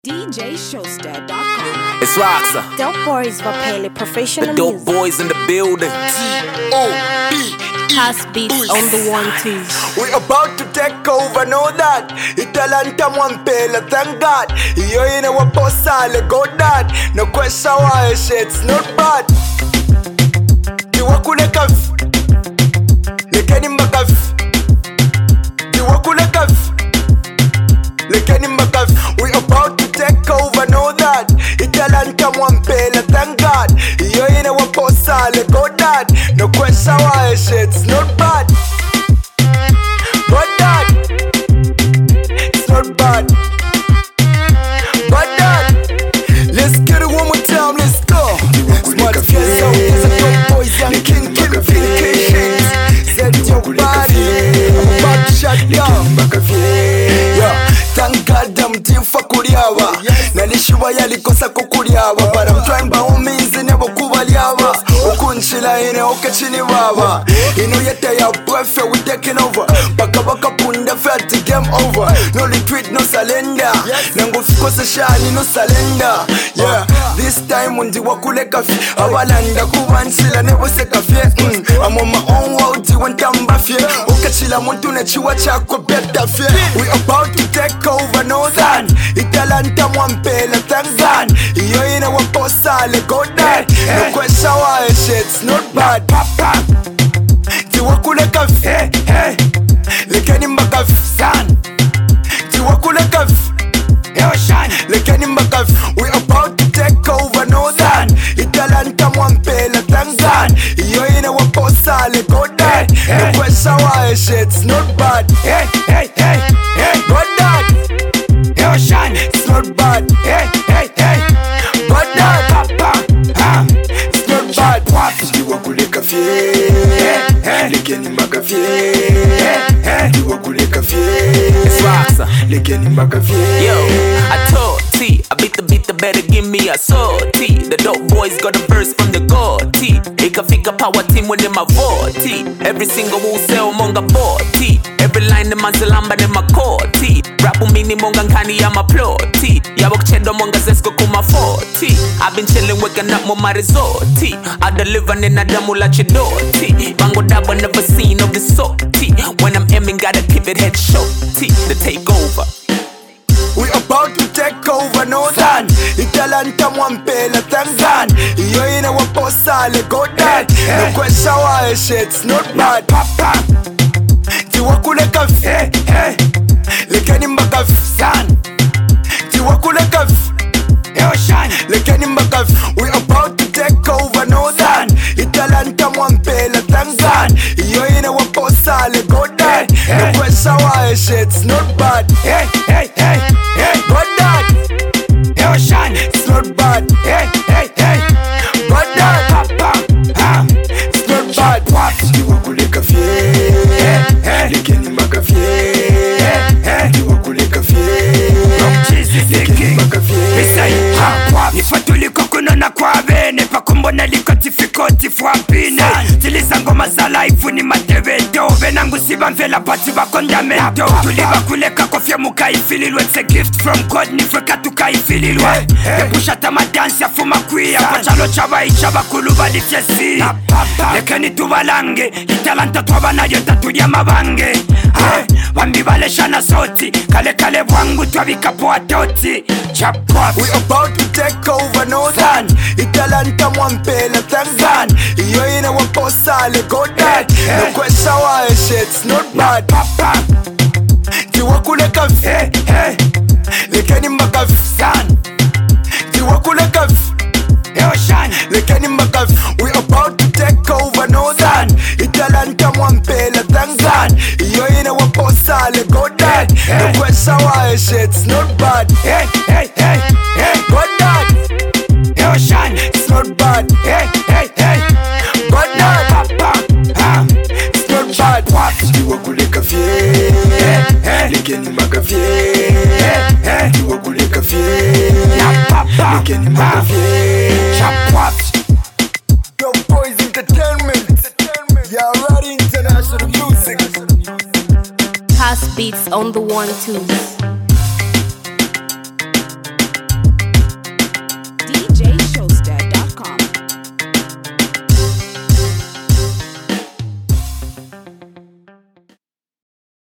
DJShowster.com. It's Roxa. Dope Boys Vapele Professional The dope Music. boys in the building. House beats on the 1-2s. We about to take over, know that. Italanta Mwampela, thank God. You in our posale, go that. No question why shit's not bad. You walk with a cuff. Lekeni makaf. You walk with a cuff. Lekeni makaf. We about to take over, know that. Italanta Mwampela, thank God. You in our posale, go that. No question why shit's not bad. But that, it's not bad. But that, let's get it one more time, let's go. Smart skills out, there's a dope boys, young king, kill vacations. Set your body, I'm about to shut down. Yeah, thank God I'm team for Kuriawa. Nalishiwa yalikosa kukuliawa. But I'm trying by all means, never kubaliawa. Ukunchila ine okachini wawa. Ino yete ya breath, we taking over. Baka punda fat, game over. No retreat, no surrender. Nango fikosa shani, no surrender. Yeah, this time when the wakule kafi. Awalanda kuwanchila, never se kafi. I'm on my own road, when tamba fie. Okachila montune chiwa chako beta fie. We about to take over, no that. Italanta Mwampela, thank God. Yo ina waposale, go that. No question why shit's not bad. Tiwakule kafi, hey. Lekeni makafi, san. Tiwakule kafi, shan. Lekeni makafi. We about to take over, no that. Italanta Mwampela, thank God. Yo ina waposale, go that. No question why shit's not bad. Hey. Go that. Shan. It's not bad. Hey. Go that. It's not bad. Tiwakule kafi, lekeni makafi. Tiwakule kafi, It's Roxa. lekeni makafi. Yo, I told T, I beat the better give me a sword T. The dope boys got a verse from the god T. Ikafika power team when them a vote T. Every single who sell monga board T. Every line the man salamba them a core T. Rapu mini monga nkani ya plot T. Yabok chedo monga zesko kuma 40. I've been chilling waking up my resort T. I deliver in a damula chido T. Bango dabo never seen of the sort T. When I'm aiming gotta keep it head short T. The takeover. We about to take over, no that. Italanta Mwampela, thank God. Yo ina waposale, go that. No question why shit's not bad. Tiwakule kafi, hey. Lekeni makafi, san. Tiwakule kafi, shan. Lekeni makafi. We about to take over, no that. Italanta Mwampela, thank God. Yo ina waposale, go that. No question why shit's not bad. Hey. But that, shan. It's not bad. Hey. But that, it's not bad. Tiwakule kafi, lekeni makafi. Tiwakule kafi, lekeni makafi. Nifatuliko kunona kwa bene pakumbona liko tifikoti fuapine Tiliza ngoma za life ni matevedo Venangu siba mvela pati bakondamento Tuliba kuleka kofia mukaifililwe It's a gift from God nifreka tukaifililwe Kepusha tama dansi ya fuma kuia Kochalo chaba ichaba kuluba lifyesi Lekeni tuvalange Italanta tuwa na yota tuja mabange Wambi baleshana soti Kale bwangu tuwa vikapo atoti Chapot We about to take over, no that. Italanta Mwampela, thank God. Yo ina waposale, go that. No question why shit's not bad. Tiwakule kafi, lekeni makafi, san. Tiwakule kafi, shan. lekeni makafi. We about to take over, no that. Italanta Mwampela, thank God. Yo ina waposale, go that. No question why shit's not bad. Go that. Shan. It's not bad. But that, it's not bad. Tiwakule kafi, lekeni makafi. Tiwakule kafi, lekeni makafi. Dope Boys Entertainment. Yeah, right, international music. House beats on the 1-2s.